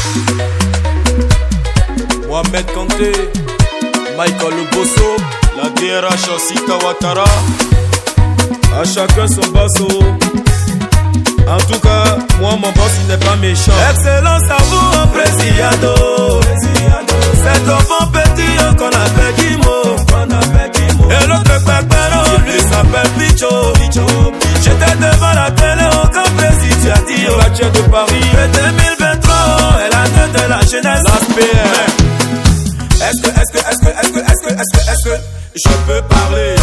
Mohamed Kanté, Michael Bosso, la DRH Sita Ouattara. À chacun son basso. En tout cas, moi mon boss il n'est pas méchant. Excellence à vous, Presiado. C'est au bon petit qu'on appelle Guimo. Et l'autre pépéro, lui s'appelle Picho. J'étais devant la télé au camp Presidio. Bâtier de Paris. Et 2023 est l'année de la jeunesse. L'ASPR. Est-ce que je peux parler?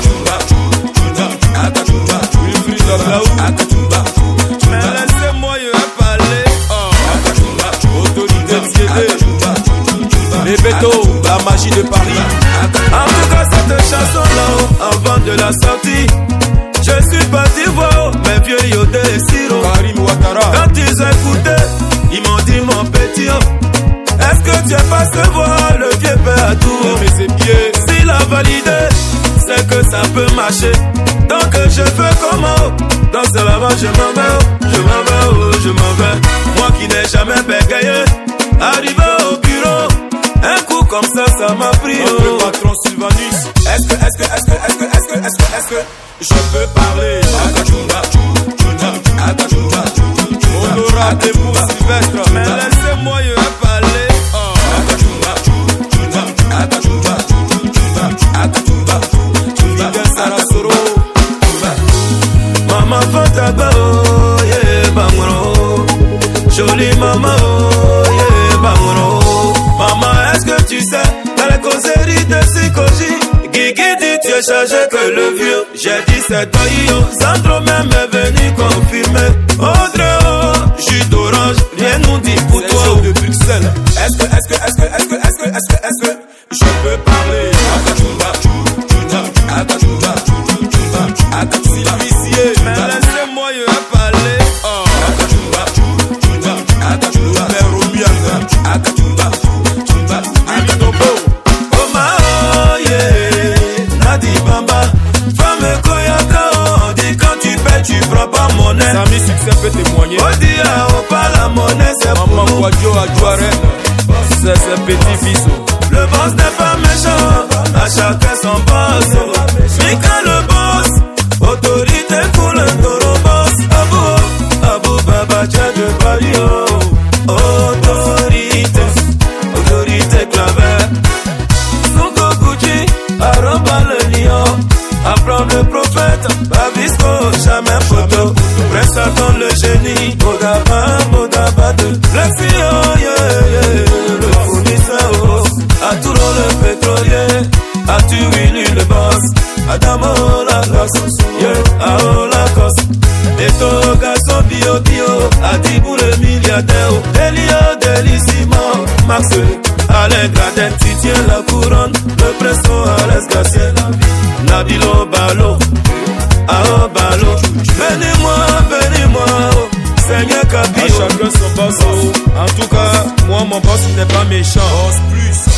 Mais laissez-moi parler. Autorité les bétos, la magie de Paris. En tout cas cette chanson là, avant de la sortie, je suis parti voir mes vieux Yodé et Siro. Karim Ouattara. Quand ils écoutaient, ils m'ont dit mon petit est-ce que tu es passé voir le vieux père à tout? Mais c'est bien. S'il a validé, c'est que ça peut marcher. Donc je fais comment? Dans ce lavage je m'en vais. Moi qui n'ai jamais bégayé, arrivé au bureau, un coup comme ça m'a pris. Le patron Sylvanus. Est-ce que je peux parler? Honorable Mou Sylvestre. Mais laissez-moi parler. Maman Fantaba, oh yeah, bangro. Jolie maman, oh yeah, bangro. Maman, est-ce que tu sais, dans les causeries de psychologie, Guigui dit tu es chargé que le vieux. J'ai dit c'est toi, yo. Sandro même est venu confirmer. Audrey, oh, jus d'orange, rien nous dit pour toi. De Bruxelles. Est-ce que je peux parler? Mais laissez-moi parler. Samy Succès peut témoigner. Odia, oh, pas la monnaie, c'est pour Maman nous. Guadio à Joarenne. C'est ses petits fils. Le boss n'est pas méchant, à chacun son boss. Mika le boss, autorité pour le taureau boss. Abou Baba, tiens de Paris, oh. Autorité claver. Sonko Gucci, Aroba le lion. Apprendre le prophète, Babisco, jamais photo. Presse attendre le génie, Bodaba de Lexi, oh yeah. Le fournisseur, oh. Aturo le pétrolier, Atu Willy le boss. Adamo Lacoste, yeah, Ao Lacoste. Eto garçon bio, Adibou le milliardaire. Elio Delissimo, Max, Alain Gradin, tu tiens la couronne. Le presto, Alex Garcia, Nabilo Balo, Ao Balo. Bénis-moi, Seigneur Kabio. À chacun son boss. En tout cas, moi mon boss il n'est pas méchant. Boss plus.